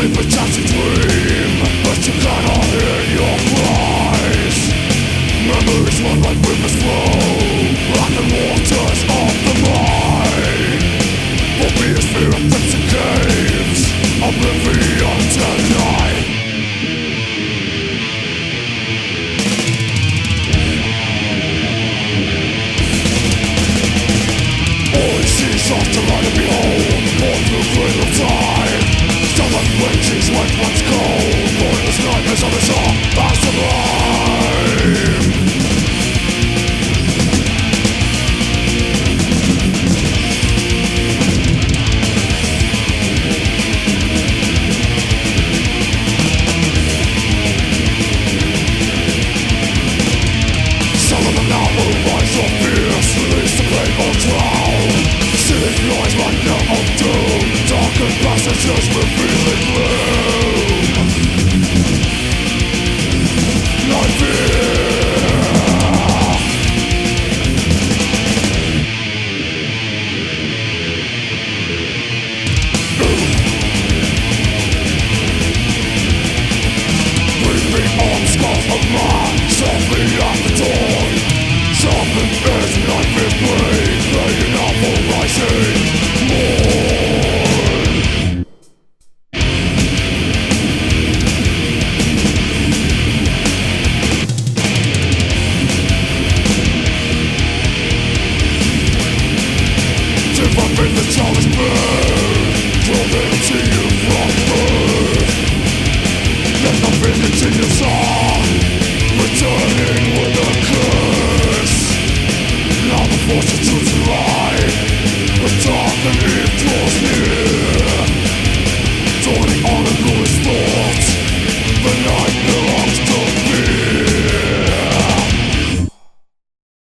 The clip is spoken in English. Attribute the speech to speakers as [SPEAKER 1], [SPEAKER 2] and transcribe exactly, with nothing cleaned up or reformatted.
[SPEAKER 1] live a toxic dream, but you cannot hear your cries. Memories run like rivers flow, like the waters of the mind. For me is fear of prison caves, oblivion tonight. All he sees after light and behold, born through cradle time. Stomach wages like one's cold, pointless nightmares of his own.